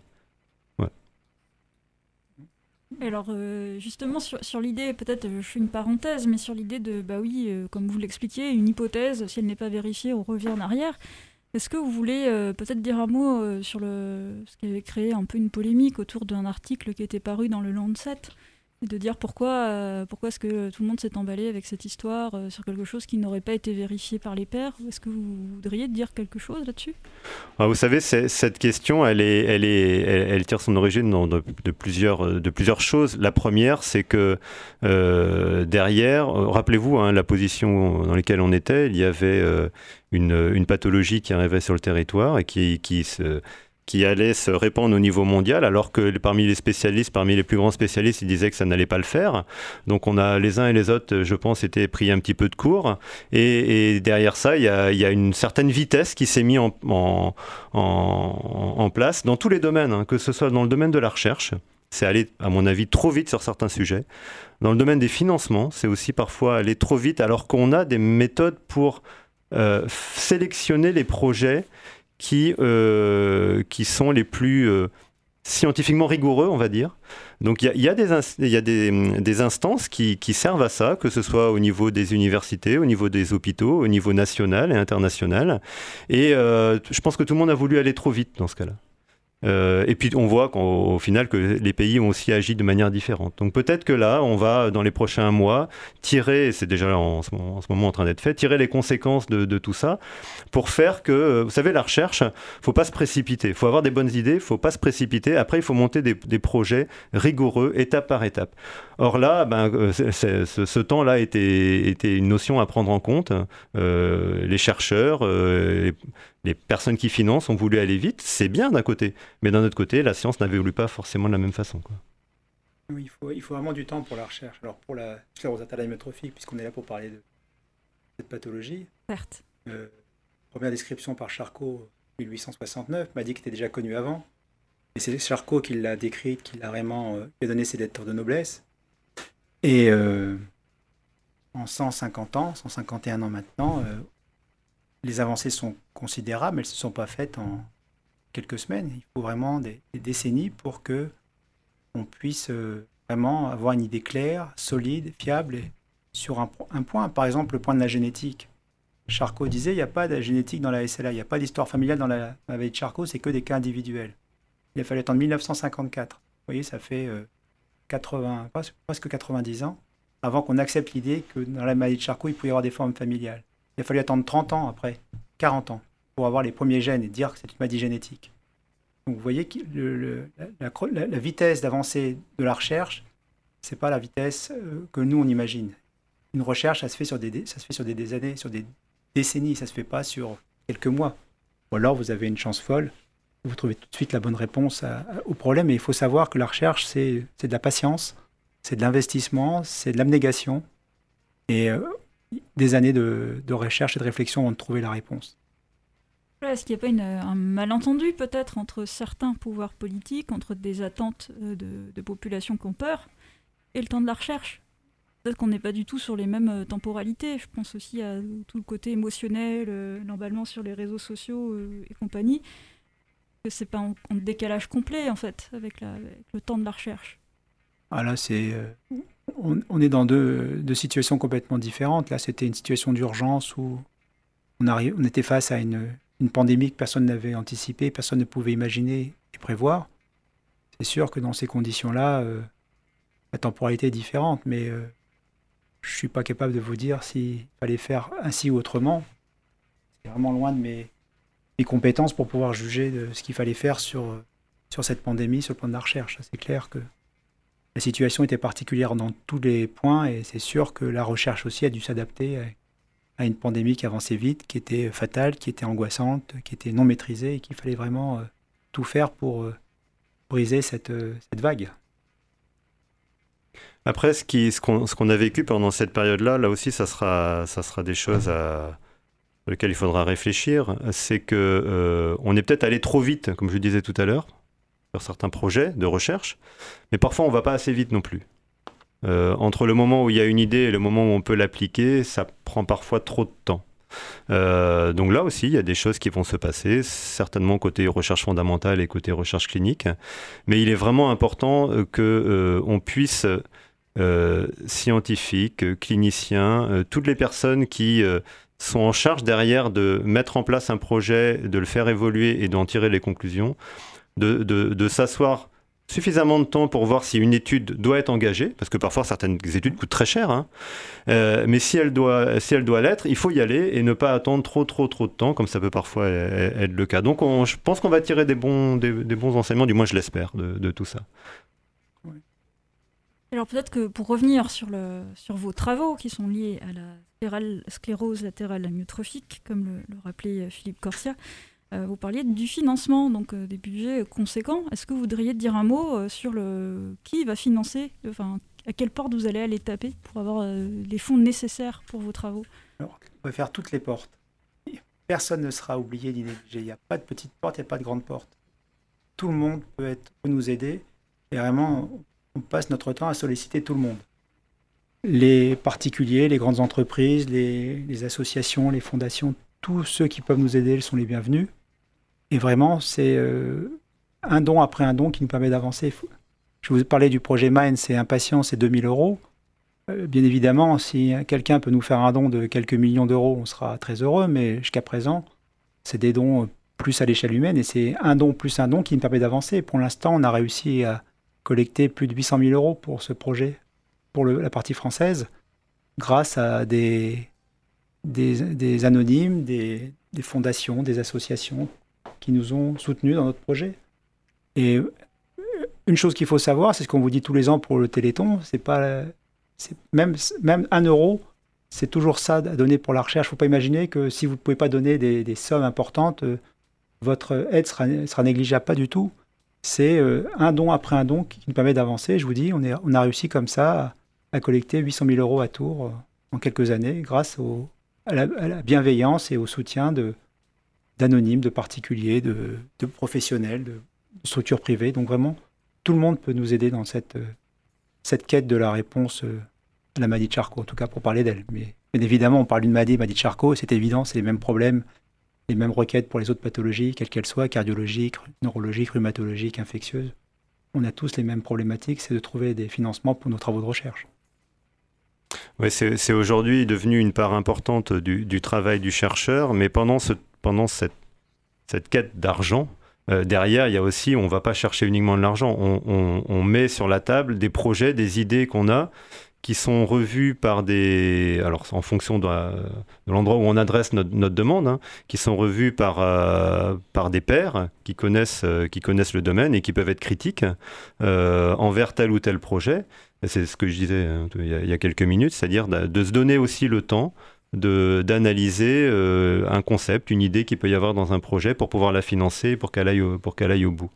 Alors justement sur l'idée, peut-être je fais une parenthèse, mais sur l'idée de, comme vous l'expliquiez, une hypothèse, si elle n'est pas vérifiée, on revient en arrière. Est-ce que vous voulez peut-être dire un mot sur ce qui avait créé un peu une polémique autour d'un article qui était paru dans le Lancet, et de dire pourquoi est-ce que tout le monde s'est emballé avec cette histoire sur quelque chose qui n'aurait pas été vérifié par les pairs ? Est-ce que vous voudriez dire quelque chose là-dessus ? Vous savez, cette question, elle tire son origine de plusieurs choses. La première, c'est que derrière, rappelez-vous, la position dans laquelle on était, il y avait une pathologie qui arrivait sur le territoire et qui qui allait se répandre au niveau mondial, alors que parmi les spécialistes, parmi les plus grands spécialistes, ils disaient que ça n'allait pas le faire. Donc on a les uns et les autres, je pense, été pris un petit peu de court. Et derrière ça, il y a une certaine vitesse qui s'est mise en place dans tous les domaines, hein, que ce soit dans le domaine de la recherche. C'est aller, à mon avis, trop vite sur certains sujets. Dans le domaine des financements, c'est aussi parfois aller trop vite, alors qu'on a des méthodes pour sélectionner les projets qui sont les plus scientifiquement rigoureux, on va dire. Donc il y a des instances qui servent à ça, que ce soit au niveau des universités, au niveau des hôpitaux, au niveau national et international. Et je pense que tout le monde a voulu aller trop vite dans ce cas-là. Et puis on voit au final que les pays ont aussi agi de manière différente. Donc peut-être que là, on va dans les prochains mois tirer, et c'est déjà en ce moment en train d'être fait, tirer les conséquences de tout ça pour faire que, vous savez, la recherche, il ne faut pas se précipiter. Il faut avoir des bonnes idées, il ne faut pas se précipiter. Après, il faut monter des projets rigoureux, étape par étape. Or là, ce temps-là était une notion à prendre en compte. Les chercheurs, les personnes qui financent ont voulu aller vite, c'est bien d'un côté. Mais d'un autre côté, la science n'avait voulu pas forcément de la même façon, quoi. Oui, il faut vraiment du temps pour la recherche. Alors pour la sclérose latérale amyotrophique, puisqu'on est là pour parler de cette pathologie, certes. Première description par Charcot, 1869, m'a dit qu'il était déjà connu avant. Et c'est Charcot qui l'a décrite, qui l'a vraiment qui a donné ses lettres de noblesse. Et en 150 ans, 151 ans maintenant, les avancées sont considérables, mais elles ne se sont pas faites en quelques semaines. Il faut vraiment des décennies pour que on puisse vraiment avoir une idée claire, solide, fiable et sur un point. Par exemple, le point de la génétique. Charcot disait il n'y a pas de génétique dans la SLA, il n'y a pas d'histoire familiale dans la vallée de Charcot, c'est que des cas individuels. Il a fallu attendre 1954. Vous voyez, ça fait presque 90 ans avant qu'on accepte l'idée que dans la maladie de Charcot, il pouvait y avoir des formes familiales. Il a fallu attendre 30 ans après, 40 ans, pour avoir les premiers gènes et dire que c'est une maladie génétique. Donc vous voyez que la vitesse d'avancée de la recherche, ce n'est pas la vitesse que nous, on imagine. Une recherche, ça se fait sur des années, sur des décennies, ça ne se fait pas sur quelques mois. Ou alors vous avez une chance folle, vous trouvez tout de suite la bonne réponse au problème. Et il faut savoir que la recherche, c'est de la patience, c'est de l'investissement, c'est de l'abnégation. Et des années de recherche et de réflexion avant de trouver la réponse. Est-ce qu'il n'y a pas un malentendu peut-être entre certains pouvoirs politiques, entre des attentes de populations qui ont peur, et le temps de la recherche ? Peut-être qu'on n'est pas du tout sur les mêmes temporalités. Je pense aussi à tout le côté émotionnel, l'emballement sur les réseaux sociaux et compagnie. Que c'est pas en décalage complet en fait avec le temps de la recherche. Ah là, on est dans deux situations complètement différentes. Là, c'était une situation d'urgence où on était face à une pandémie que personne n'avait anticipée, personne ne pouvait imaginer et prévoir. C'est sûr que dans ces conditions-là, la temporalité est différente, mais je ne suis pas capable de vous dire s'il fallait faire ainsi ou autrement. C'est vraiment loin de mes compétences pour pouvoir juger de ce qu'il fallait faire sur cette pandémie, sur le plan de la recherche. C'est clair que la situation était particulière dans tous les points et c'est sûr que la recherche aussi a dû s'adapter à une pandémie qui avançait vite, qui était fatale, qui était angoissante, qui était non maîtrisée et qu'il fallait vraiment tout faire pour briser cette vague. Après, ce qu'on a vécu pendant cette période-là, là aussi, ça sera des choses sur lesquelles il faudra réfléchir. C'est que on est peut-être allé trop vite, comme je le disais tout à l'heure, sur certains projets de recherche, mais parfois on ne va pas assez vite non plus. Entre le moment où il y a une idée et le moment où on peut l'appliquer, ça prend parfois trop de temps. Donc là aussi, il y a des choses qui vont se passer, certainement côté recherche fondamentale et côté recherche clinique, mais il est vraiment important qu'on puisse, scientifiques, cliniciens, toutes les personnes qui sont en charge derrière de mettre en place un projet, de le faire évoluer et d'en tirer les conclusions, de s'asseoir suffisamment de temps pour voir si une étude doit être engagée, parce que parfois certaines études coûtent très cher, hein. Mais si elle doit l'être, il faut y aller et ne pas attendre trop de temps, comme ça peut parfois être le cas. Donc je pense qu'on va tirer des bons enseignements, du moins je l'espère, de tout ça. Alors peut-être que pour revenir sur vos travaux qui sont liés à la sclérose latérale amyotrophique, comme le rappelait Philippe Corsia, Vous parliez du financement, donc des budgets conséquents. Est-ce que vous voudriez dire un mot sur qui va financer, enfin, à quelle porte vous allez aller taper pour avoir les fonds nécessaires pour vos travaux? Alors, on peut faire toutes les portes. Personne ne sera oublié ni négligé. Il n'y a pas de petite porte, il n'y a pas de grande porte. Tout le monde peut nous aider. Et vraiment, on passe notre temps à solliciter tout le monde. Les particuliers, les grandes entreprises, les associations, les fondations, tous ceux qui peuvent nous aider sont les bienvenus. Et vraiment, c'est un don après un don qui nous permet d'avancer. Je vous parlais du projet Mine, c'est impatient, c'est 2 000 euros. Bien évidemment, si quelqu'un peut nous faire un don de quelques millions d'euros, on sera très heureux, mais jusqu'à présent, c'est des dons plus à l'échelle humaine, et c'est un don plus un don qui nous permet d'avancer. Pour l'instant, on a réussi à collecter plus de 800 000 euros pour ce projet, pour la partie française, grâce à des anonymes, des fondations, des associations qui nous ont soutenus dans notre projet. Et une chose qu'il faut savoir, c'est ce qu'on vous dit tous les ans pour le Téléthon, même 1 euro, c'est toujours ça à donner pour la recherche. Il ne faut pas imaginer que si vous ne pouvez pas donner des sommes importantes, votre aide sera négligeable. Pas du tout. C'est un don après un don qui nous permet d'avancer. Je vous dis, on a réussi comme ça à collecter 800 000 euros à Tours en quelques années grâce à la bienveillance et au soutien d'anonymes, de particuliers, de professionnels, de structures privées. Donc vraiment, tout le monde peut nous aider dans cette quête de la réponse à la maladie de Charcot, en tout cas pour parler d'elle. Mais évidemment, on parle d'une maladie de Charcot, c'est évident, c'est les mêmes problèmes, les mêmes requêtes pour les autres pathologies, quelles qu'elles soient, cardiologiques, neurologiques, rhumatologiques, infectieuses. On a tous les mêmes problématiques, c'est de trouver des financements pour nos travaux de recherche. Ouais, c'est aujourd'hui devenu une part importante du travail du chercheur, mais pendant cette quête d'argent, derrière, il y a aussi, on ne va pas chercher uniquement de l'argent, on met sur la table des projets, des idées qu'on a, qui sont revus alors en fonction de l'endroit où on adresse notre demande, hein, qui sont revus par des pairs qui connaissent le domaine et qui peuvent être critiques envers tel ou tel projet. Et c'est ce que je disais il y a quelques minutes, c'est-à-dire de se donner aussi le temps d'analyser un concept, une idée qu'il peut y avoir dans un projet pour pouvoir la financer, pour qu'elle aille au bout.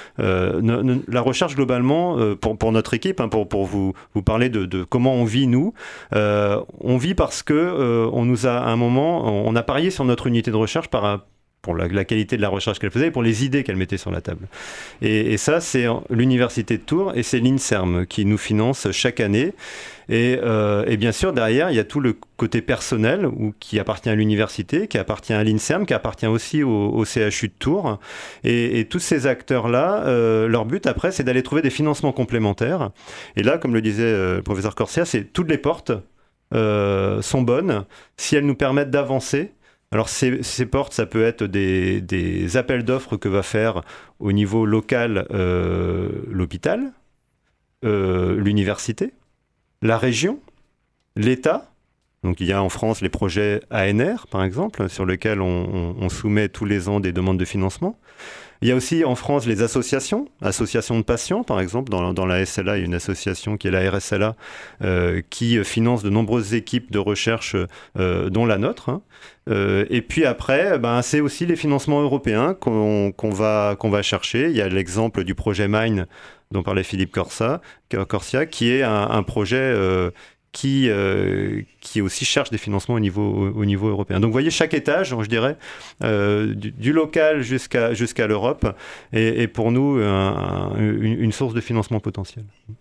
La recherche globalement, pour notre équipe, hein, pour vous parler de comment on vit nous, on vit parce que on nous a à un moment, on a parié sur notre unité de recherche pour la qualité de la recherche qu'elle faisait et pour les idées qu'elle mettait sur la table. Et ça, c'est l'Université de Tours et c'est l'INSERM qui nous finance chaque année. Et bien sûr, derrière, il y a tout le côté personnel qui appartient à l'université, qui appartient à l'INSERM, qui appartient aussi au CHU de Tours. Et tous ces acteurs-là, leur but après, c'est d'aller trouver des financements complémentaires. Et là, comme le disait le professeur Corsia, c'est toutes les portes sont bonnes si elles nous permettent d'avancer. Alors ces portes, ça peut être des appels d'offres que va faire au niveau local l'hôpital, l'université, la région, l'État. Donc il y a en France les projets ANR, par exemple, sur lesquels on soumet tous les ans des demandes de financement. Il y a aussi en France les associations de patients, par exemple, dans la SLA, il y a une association qui est la RSLA, qui finance de nombreuses équipes de recherche, dont la nôtre. Hein. Et puis après, c'est aussi les financements européens qu'on va chercher. Il y a l'exemple du projet Mine, dont parlait Philippe Corsia, qui est un projet qui aussi cherche des financements au niveau européen. Donc vous voyez, chaque étage, je dirais, du local jusqu'à l'Europe, est pour nous une source de financement potentiel.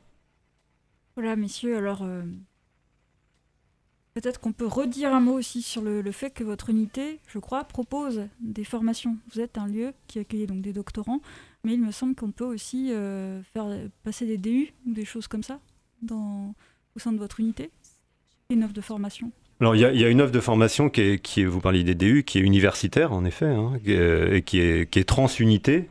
Voilà, messieurs, alors peut-être qu'on peut redire un mot aussi sur le fait que votre unité, je crois, propose des formations. Vous êtes un lieu qui accueille donc des doctorants, mais il me semble qu'on peut aussi faire passer des DU ou des choses comme ça au sein de votre unité, une offre de formation. Alors il y a une offre de formation qui est, vous parliez des DU, qui est universitaire en effet, hein, et qui est transunité.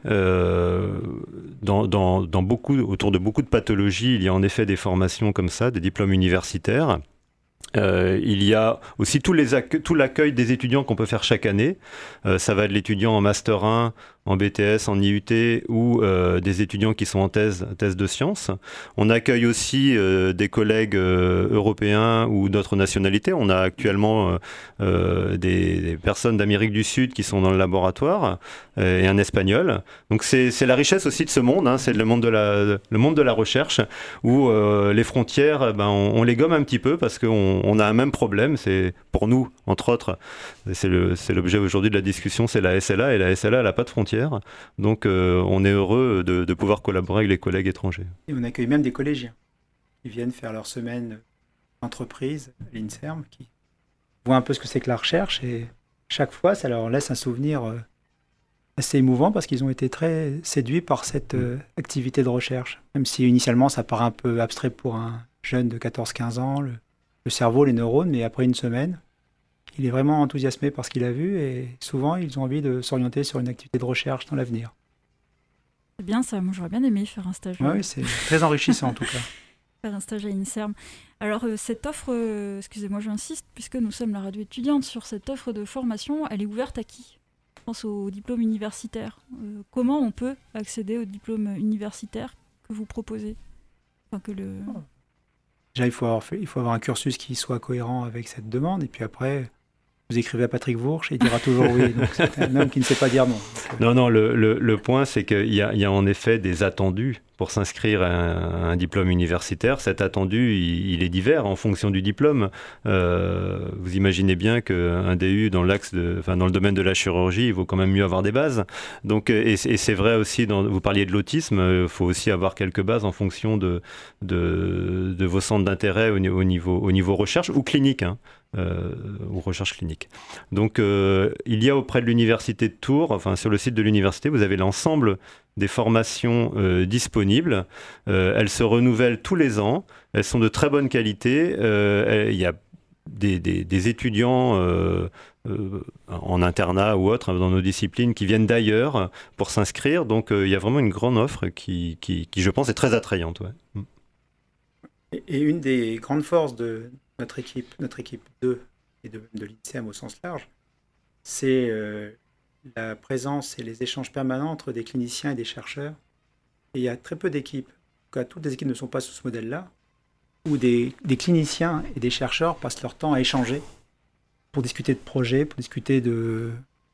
Autour de beaucoup de pathologies, il y a en effet des formations comme ça, des diplômes universitaires. Il y a aussi tout l'accueil des étudiants qu'on peut faire chaque année. Ça va de l'étudiant en Master 1 en BTS, en IUT ou des étudiants qui sont en thèse de sciences. On accueille aussi des collègues européens ou d'autres nationalités. On a actuellement des personnes d'Amérique du Sud qui sont dans le laboratoire et un espagnol. Donc c'est la richesse aussi de ce monde, hein, c'est le monde de la recherche où les frontières, on les gomme un petit peu parce qu'on a un même problème. C'est pour nous, entre autres, c'est l'objet aujourd'hui de la discussion, c'est la SLA, et la SLA, elle n'a pas de frontières. Donc on est heureux de pouvoir collaborer avec les collègues étrangers. Et on accueille même des collégiens qui viennent faire leur semaine d'entreprise à l'INSERM, qui voient un peu ce que c'est que la recherche, et chaque fois, ça leur laisse un souvenir assez émouvant parce qu'ils ont été très séduits par cette activité de recherche. Même si initialement, ça paraît un peu abstrait pour un jeune de 14-15 ans, le cerveau, les neurones, mais après une semaine, il est vraiment enthousiasmé par ce qu'il a vu et souvent, ils ont envie de s'orienter sur une activité de recherche dans l'avenir. C'est bien ça, moi j'aurais bien aimé faire un stage. Oui, c'est très enrichissant en tout cas. Faire un stage à INSERM. Alors cette offre, excusez-moi j'insiste, puisque nous sommes la radio étudiante, sur cette offre de formation, elle est ouverte à qui ? Je pense au diplôme universitaire. Comment on peut accéder au diplôme universitaire que vous proposez ? Déjà, il faut avoir un cursus qui soit cohérent avec cette demande, et puis après, vous écrivez à Patrick Vourche et il dira toujours oui. Donc c'est un homme qui ne sait pas dire non. Non, le point, c'est qu'il y a en effet des attendus pour s'inscrire à un diplôme universitaire. Cet attendu, il est divers en fonction du diplôme. Vous imaginez bien qu'un DU dans le domaine de la chirurgie, il vaut quand même mieux avoir des bases. Donc, et c'est vrai aussi, vous parliez de l'autisme, il faut aussi avoir quelques bases en fonction de vos centres d'intérêt au niveau recherche ou clinique. Hein. Ou recherche clinique. Donc il y a auprès de l'université de Tours, enfin sur le site de l'université, vous avez l'ensemble des formations disponibles. Elles se renouvellent tous les ans, elles sont de très bonne qualité. Il y a des étudiants en internat ou autre dans nos disciplines qui viennent d'ailleurs pour s'inscrire. Donc il y a vraiment une grande offre qui je pense, est très attrayante. Ouais. Et une des grandes forces de notre équipe 2 et de l'INSERM au sens large, c'est la présence et les échanges permanents entre des cliniciens et des chercheurs. Et il y a très peu d'équipes, en tout cas toutes les équipes ne sont pas sous ce modèle-là, où des cliniciens et des chercheurs passent leur temps à échanger pour discuter de projets, pour discuter de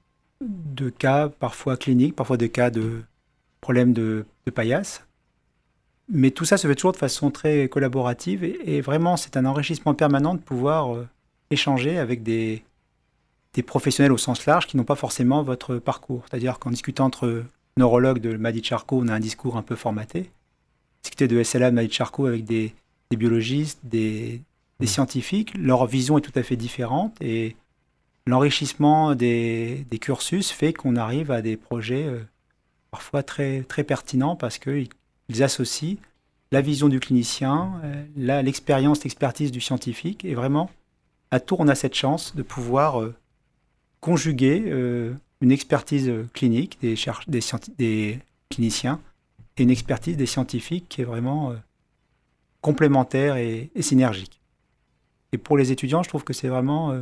cas parfois cliniques, parfois de cas de problèmes de paillasse. Mais tout ça se fait toujours de façon très collaborative et vraiment, c'est un enrichissement permanent de pouvoir échanger avec des professionnels au sens large qui n'ont pas forcément votre parcours. C'est-à-dire qu'en discutant entre neurologues de Madi Charcot, on a un discours un peu formaté. Discuter de SLA de Madi Charcot avec des biologistes, des scientifiques, leur vision est tout à fait différente et l'enrichissement des cursus fait qu'on arrive à des projets parfois très, très pertinents parce qu'ils associent la vision du clinicien, l'expérience, l'expertise du scientifique. Et vraiment, à Tours, on a cette chance de pouvoir conjuguer une expertise clinique des cliniciens et une expertise des scientifiques qui est vraiment complémentaire et synergique. Et pour les étudiants, je trouve que c'est vraiment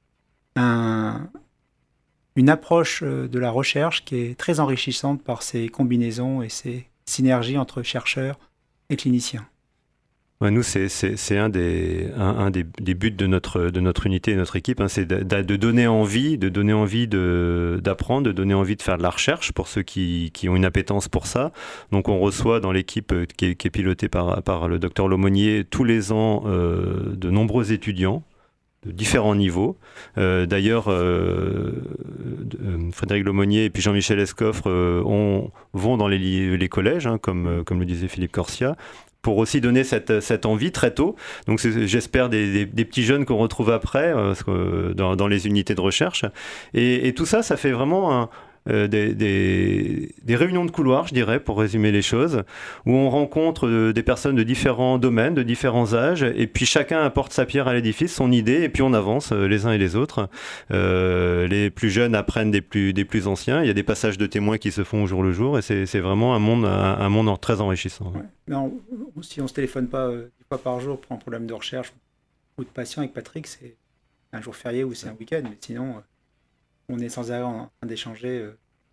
une approche de la recherche qui est très enrichissante par ces combinaisons et ces synergie entre chercheurs et cliniciens. Ouais, nous, c'est un des buts de notre unité et notre équipe, hein, c'est de donner envie d'apprendre, de donner envie de faire de la recherche pour ceux qui ont une appétence pour ça. Donc on reçoit dans l'équipe qui est pilotée par le docteur Lomonier tous les ans de nombreux étudiants de différents niveaux. D'ailleurs, Frédéric Lomonier et puis Jean-Michel Escoffre vont dans les collèges, hein, comme le disait Philippe Corsia, pour aussi donner cette envie très tôt. Donc j'espère des petits jeunes qu'on retrouve après dans les unités de recherche. Et tout ça, ça fait vraiment des réunions de couloir, je dirais, pour résumer les choses, où on rencontre des personnes de différents domaines, de différents âges, et puis chacun apporte sa pierre à l'édifice, son idée, et puis on avance les uns et les autres. Les plus jeunes apprennent des plus anciens. Il y a des passages de témoins qui se font au jour le jour, et c'est vraiment un monde très enrichissant. Ouais. Non, si on ne se téléphone pas 10 fois par jour pour un problème de recherche ou de patient avec Patrick, c'est un jour férié ou c'est un week-end, mais sinon on est sans arrêt en train d'échanger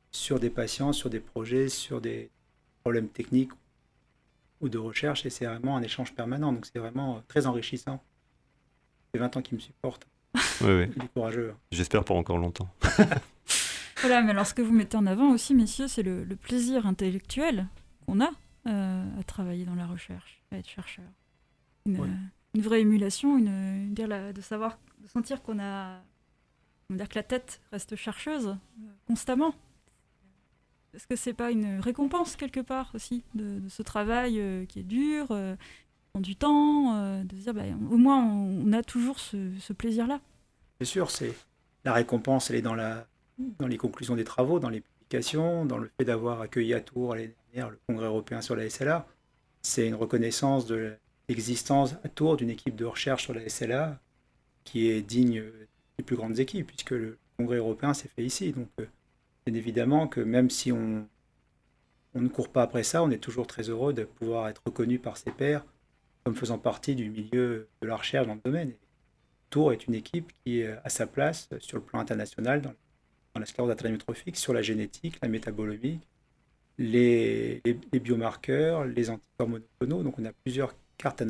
sur des patients, sur des projets, sur des problèmes techniques ou de recherche, et c'est vraiment un échange permanent, donc c'est vraiment très enrichissant. C'est 20 ans qu'ils me supportent. Oui. Il est courageux. J'espère pour encore longtemps. Voilà, mais alors ce que vous mettez en avant aussi, messieurs, c'est le plaisir intellectuel qu'on a à travailler dans la recherche, à être chercheur. Une vraie émulation, de sentir qu'on a, que la tête reste chercheuse constamment. Est-ce que c'est pas une récompense quelque part aussi de ce travail qui est dur, qui prend du temps, de se dire au moins on a toujours ce plaisir-là. Bien sûr, la récompense, elle est dans les conclusions des travaux, dans les publications, dans le fait d'avoir accueilli à Tours l'année dernière le Congrès européen sur la SLA. C'est une reconnaissance de l'existence à Tours d'une équipe de recherche sur la SLA qui est digne des plus grandes équipes, puisque le Congrès européen s'est fait ici. Donc, bien évidemment que même si on ne court pas après ça, on est toujours très heureux de pouvoir être reconnu par ses pairs comme faisant partie du milieu de la recherche dans le domaine. Et Tours est une équipe qui a sa place sur le plan international dans la sclérose latérale amyotrophique, sur la génétique, la métabolomique, les biomarqueurs, les anticorps monoclonaux. Donc on a plusieurs cartes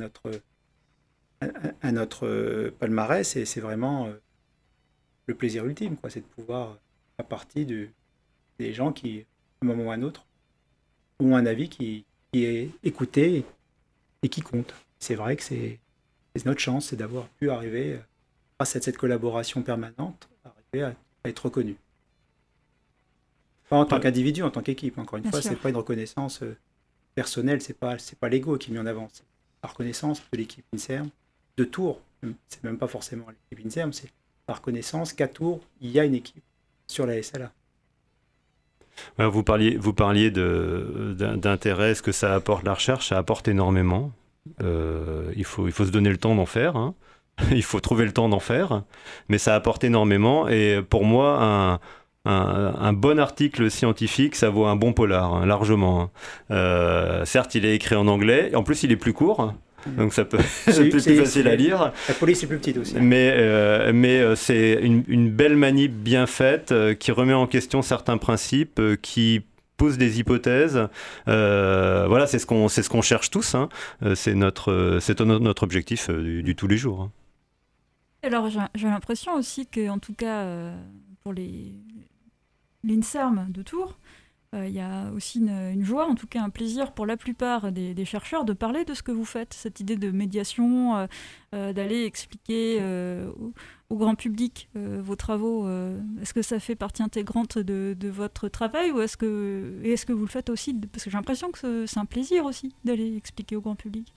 à notre palmarès, et c'est vraiment le plaisir ultime, quoi. C'est de pouvoir faire partie des gens qui, à un moment ou à un autre, ont un avis qui est écouté et qui compte. C'est vrai que c'est notre chance, c'est d'avoir pu arriver, grâce à cette collaboration permanente, arriver à être reconnu. Pas en tant qu'individu, en tant qu'équipe. Encore une fois, c'est pas une reconnaissance personnelle, c'est pas l'ego qui est mis en avant. C'est la reconnaissance de l'équipe INSERM, de Tours. C'est même pas forcément l'équipe INSERM, c'est la reconnaissance qu'à Tours, il y a une équipe sur la SLA. Alors vous parliez d'intérêt, ce que ça apporte la recherche, ça apporte énormément. Il faut se donner le temps d'en faire, hein. Il faut trouver le temps d'en faire, mais ça apporte énormément, et pour moi, un bon article scientifique, ça vaut un bon polar, hein, largement. Certes, il est écrit en anglais, en plus il est plus court, donc ça peut être plus facile à lire. La police est plus petite aussi. Mais c'est une belle manip bien faite, qui remet en question certains principes, qui pose des hypothèses. Voilà, c'est ce qu'on cherche tous, hein. C'est notre objectif du tous les jours, hein. Alors j'ai l'impression aussi que, en tout cas pour l'INSERM de Tours, il y a aussi une joie, en tout cas un plaisir pour la plupart des chercheurs de parler de ce que vous faites, cette idée de médiation, d'aller expliquer au grand public vos travaux. Est-ce que ça fait partie intégrante de votre travail, ou est-ce que vous le faites aussi parce que j'ai l'impression que c'est un plaisir aussi d'aller expliquer au grand public.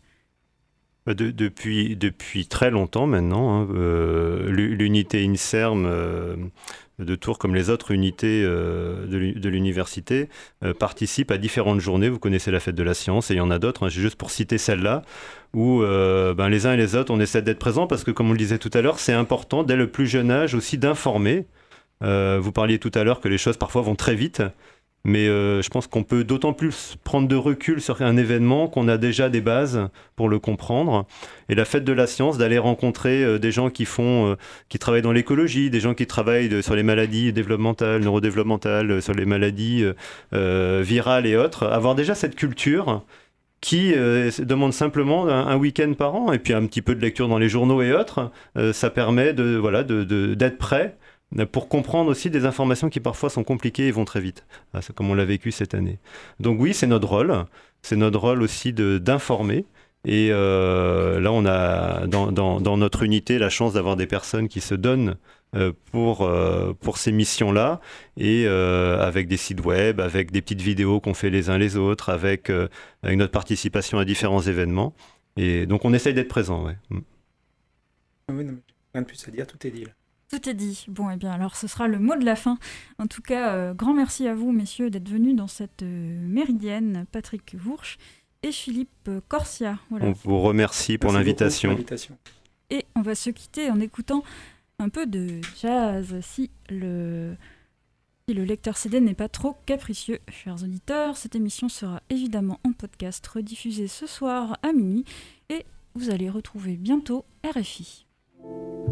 Depuis très longtemps maintenant, hein, l'unité INSERM de Tours, comme les autres unités de l'université, participe à différentes journées. Vous connaissez la fête de la science, et il y en a d'autres, hein, juste pour citer celle-là, où les uns et les autres, on essaie d'être présents, parce que, comme on le disait tout à l'heure, c'est important, dès le plus jeune âge aussi, d'informer. Vous parliez tout à l'heure que les choses parfois vont très vite. Mais je pense qu'on peut d'autant plus prendre de recul sur un événement qu'on a déjà des bases pour le comprendre. Et la fête de la science, d'aller rencontrer des gens qui travaillent dans l'écologie, des gens qui travaillent sur les maladies développementales, neurodéveloppementales, sur les maladies virales et autres, avoir déjà cette culture qui demande simplement un week-end par an, et puis un petit peu de lecture dans les journaux et autres, ça permet d'être prêt pour comprendre aussi des informations qui parfois sont compliquées et vont très vite. C'est comme on l'a vécu cette année. Donc oui, c'est notre rôle. C'est notre rôle aussi d'informer. Et là, on a dans notre unité la chance d'avoir des personnes qui se donnent pour ces missions-là, et avec des sites web, avec des petites vidéos qu'on fait les uns les autres, avec notre participation à différents événements. Et donc on essaye d'être présent. Ouais. Oui, non, rien de plus à dire, tout est dit là. Tout est dit. Bon, et bien alors ce sera le mot de la fin. En tout cas, grand merci à vous, messieurs, d'être venus dans cette méridienne. Patrick Vourche et Philippe Corsia. Voilà. On vous remercie pour l'invitation. Et on va se quitter en écoutant un peu de jazz, si le lecteur CD n'est pas trop capricieux. Chers auditeurs, cette émission sera évidemment en podcast, rediffusée ce soir à minuit, et vous allez retrouver bientôt RFI.